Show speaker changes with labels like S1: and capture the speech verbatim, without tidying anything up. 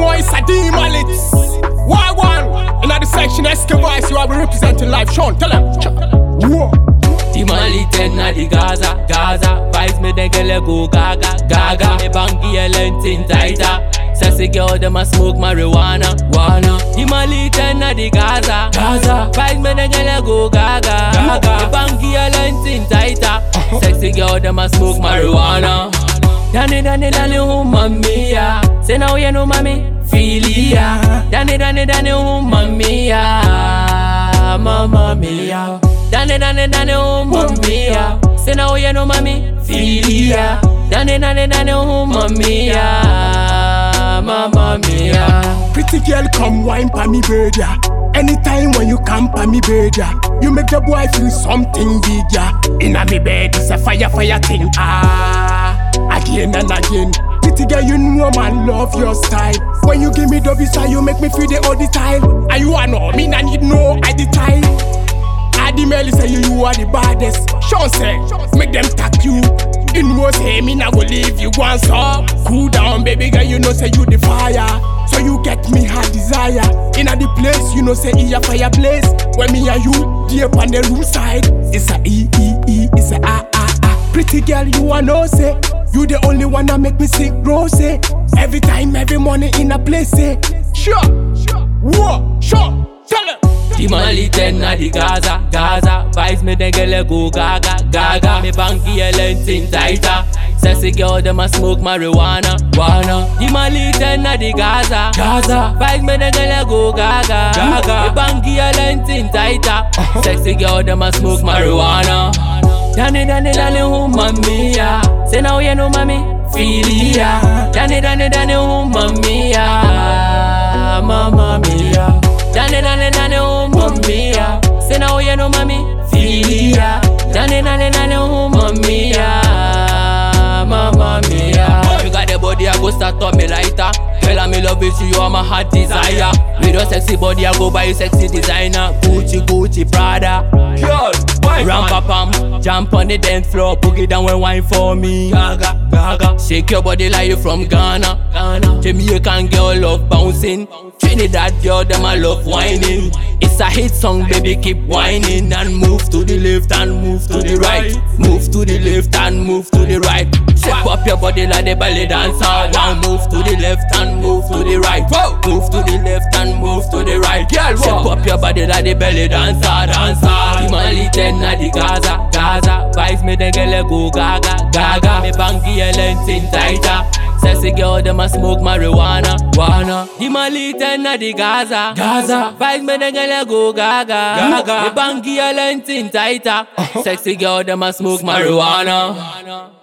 S1: know it's a D-Mallets. Why one? In the section S K Vice, you are representing live. Sean, tell them. Whoa.
S2: D-Mallets na di Gaza, Gaza. Vibes me den gele go gaga, gaga. Me bangi a lentin tighter. Sassy girl dem a smoke marijuana, wana. D-Mallets na di Gaza, Gaza. Vibes me den gele go gaga, gaga. Me bangi a lentin tighter. Sexy girl dem a smoke marijuana. Danny, Danny, Danny, oh mamma. Say now you know mommy, feel ya. Danny, Danny, Danny, oh mamma, mamma mia. Danny, Danny, Danny, oh mamma. Say now you know mommy, feel ya. Danny, Danny, Danny, oh mamma, mamma mia.
S1: Pretty girl, come wine pa me bird ya. Anytime when you come pa me bird ya, you make the boy feel something big ya. Inna me bed, it's a fire, fire thing. Ah. Again and again, pretty girl, you know man love your style. When you give me double style, you make me feel the all the time. And you are no, me nah need no at the time. Adi Melly say you, you are the baddest. Sean say, make them tag you. You know say me nah go leave you once up. Cool down, baby girl, you know say you the fire. So you get me hard desire. Inna the place, you know say in your fireplace. When me and you, deep on the room side, it's a E E E, it's a ah ah ah. Pretty girl, you a know say. You the only one that make me sing rose. Every time, every morning in a place. Sure, sure, whoa, sure, tell them.
S2: D-Mallets na di Gaza, Gaza. Vibes me den gele go gaga, gaga. Me bangi a lentin tighter. Sassy girl dem a smoke marijuana, wana. D-Mallets na di Gaza, Gaza. Vibes me den gele go gaga, gaga. Me bangi a lentin tighter. Sexy girl dem a smoke marijuana. Danny, Danny, Danny, oh mamma. Say now you know mommy, feel ya. Danny, Danny, Danny, oh mamma, mamma mia. Danny, Danny, Danny, oh mamma. Say now you know mommy, feel ya. Danny, Danny, Danny, oh mamma, mamma mia. You got the body, I go start up me lighter. Tell her me love it, you are my heart desire. With your sexy body, I go buy you sexy designer. Gucci, Gucci, Prada. Girl, ramp up, um, jump on the dance floor, boogie down and wine for me. Gaga, gaga. Shake your body like you from Ghana, Ghana. Jamaican girl love bouncing. Trinidad girl, them I love whining. It's a hit song, baby, keep whining. And move to the left and move to the right. Move to the left and move to the right. Shake up your body like the belly dancer. Now move to the left and move to the right. Move to the left and move to the right. Girl, shake up your body like the belly dancer, dancer. D-Mallets na di Gaza, Gaza. Vibes me den gele go gaga, gaga. Me bangi a lentin tighter. Sassy girl dem a smoke marijuana, wana. D-Mallets na di Gaza, Gaza. Vibes me den gele go gaga, gaga. Me bangi a lentin tighter. Sexy girl dem a smoke marijuana.